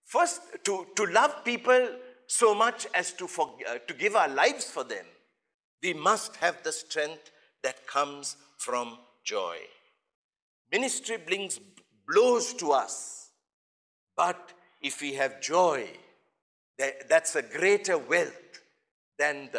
First, to love people so much as to give our lives for them, we must have the strength that comes from joy. Ministry brings blows to us, but if we have joy, that's a greater wealth than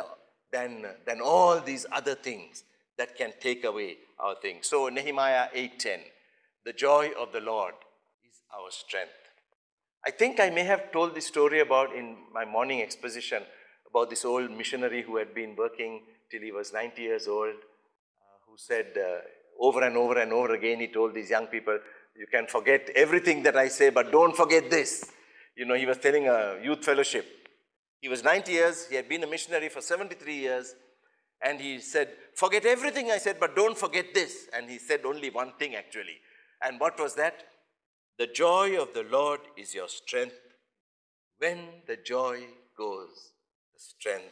all these other things that can take away our things. So Nehemiah 8:10, the joy of the Lord is our strength. I think I may have told this story about in my morning exposition about this old missionary who had been working till he was 90 years old, who said over and over and over again, he told these young people, you can forget everything that I say, but don't forget this. You know, he was telling a youth fellowship. He was 90 years, he had been a missionary for 73 years, and he said, forget everything I said, but don't forget this. And he said only one thing actually. And what was that? The joy of the Lord is your strength. When the joy goes, the strength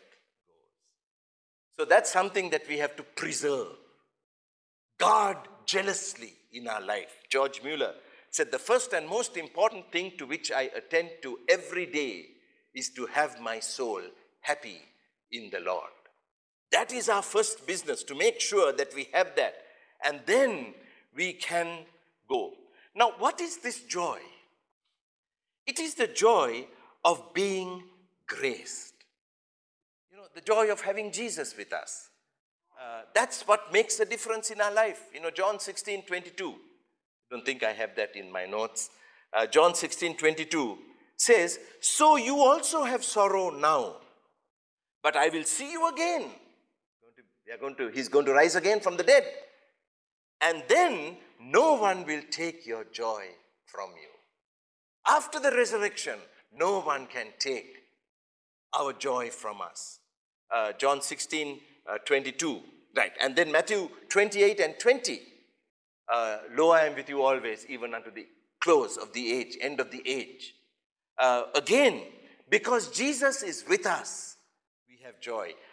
goes. So that's something that we have to preserve, guard jealously in our life. George Mueller said, the first and most important thing to which I attend to every day is to have my soul happy in the Lord. That is our first business, to make sure that we have that. And then we can go. Now, what is this joy? It is the joy of being graced. You know, the joy of having Jesus with us. That's what makes a difference in our life. You know, John 16:22. I don't think I have that in my notes. John 16:22 says, so you also have sorrow now, but I will see you again. He's going to rise again from the dead. And then no one will take your joy from you. After the resurrection, no one can take our joy from us. John 16:22. Right. And then Matthew 28:20. Lo, I am with you always, even unto the close of the age, end of the age. Again, because Jesus is with us, we have joy.